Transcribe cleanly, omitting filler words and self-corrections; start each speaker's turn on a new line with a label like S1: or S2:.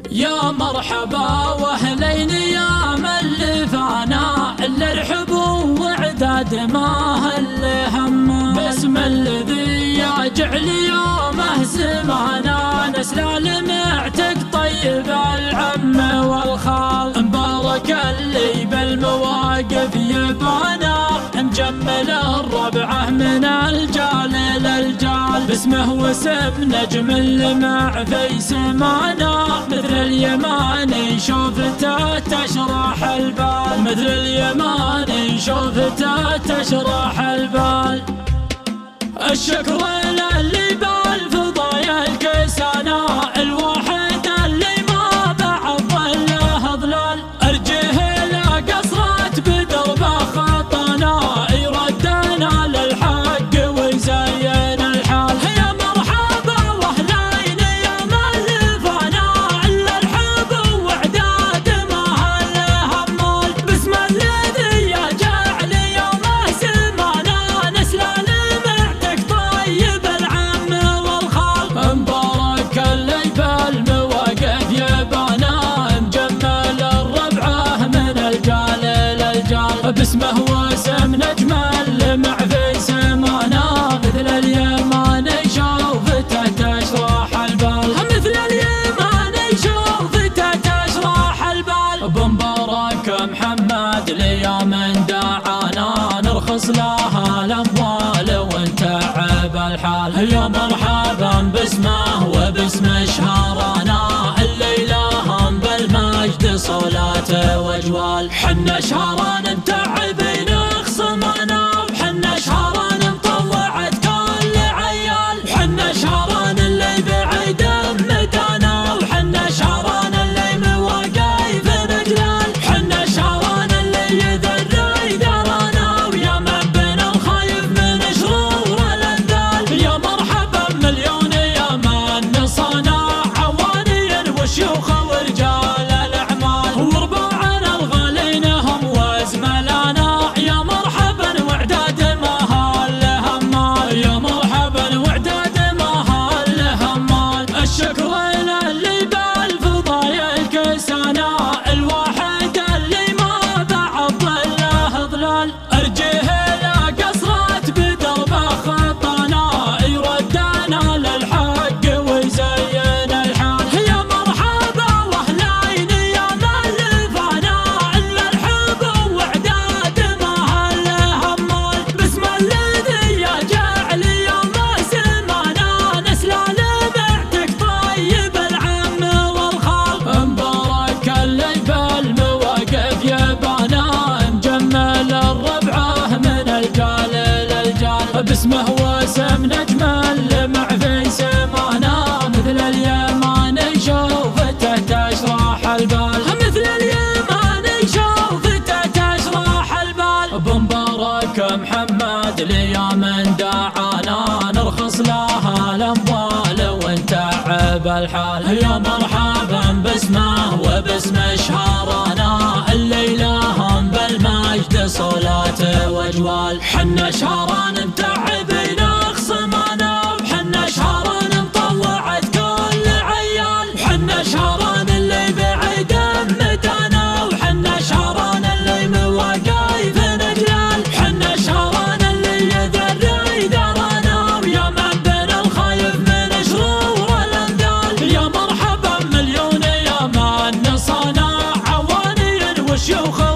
S1: يا مرحبا واهلين يا من فانا الا الحب وعداد ما هل هم، باسم الذي يجعل يومه زمانا نسلال معتق طيب العم والخال. مبارك اللي بالمواقف يبانا مجمل الربعه من الجال للجال، باسمه واسم نجم اللمع في سمانا مثل اليماني شوفته تشرح البال، مثل اليماني شوفته تشرح البال. الشكر للي بالفضايا الكسانا الواحد اللي ما بعض له ظلال، ارجه لا قصرت بدربه خطانا يردنا للحق ويزين الحال. يا مرحبا واهلين يا من فانا الا الحب وعداد ما هل همال، باسم الذي يجعل يومه زمانا نسلال معتق طيب العم والخال. مبارك اللي بالمواقف يبانا مجمل الربعه من الجال للجال، باسمه واسم نجم اللمع في سمانا مثل اليماني شوفته تشرح البال، مثل اليماني شوفته تشرح البال. بمبارك محمد ليوم دعانا نرخص لها الاموال ونتعب الحال. يا مرحبا باسمه وباسم شهرنا الليله هم بالمجد صلاة وجوال، حنا شهران متعبين خصمنا وحنا شهران مطوعت كل عيال، حنا شهران اللي بعيد متانا وحنا شهران اللي مواقف رجلال، حنا شهران اللي يذري درانا ويا من بين الخايف من شرور الانذال. يا مرحبا مليون يا من صنع عواني وشيوخ ورجال الاعمال ورباعنا الغالين هم وزملانا. يا مرحبا وعداد ما هل همال، يا مرحبا وعداد ما هل همال. الشكر للي بالفضايا الكسانا الواحد اللي ما بعض له ظلال، ارجه لا قصرت بدربه خطانا يردنا للحق ويزين الحال. يا مرحبا واهلين يا من فانا الا الحب وعداد ما هل همال، باسم الذي يجعل يومه زمانا نسلال معتق طيب العم والخال. مبارك اللي بالمواقف يبانا مجمل الربعه من الجال للجال، باسمه واسم نجم اللمع في سمانا مثل اليماني شوفته تشرح البال، مثل اليماني شوفته تشرح البال. بمبارك محمد ليوم دعانا نرخص لها الاموال ونتعب الحال. يا مرحبا باسمه وباسم شهرنا الليله هم بالمجد صلاة وجوال، حنا شهران متعبين خصمنا وحنا شهران مطوعت كل عيال، حنا شهران اللي بعيد متانا وحنا شهران اللي مواقف رجلال، حنا شهران اللي يذري درانا ويا من بين الخايف من شرور الانذال. يا مرحبا مليون يا من صنع عواني وشيوخ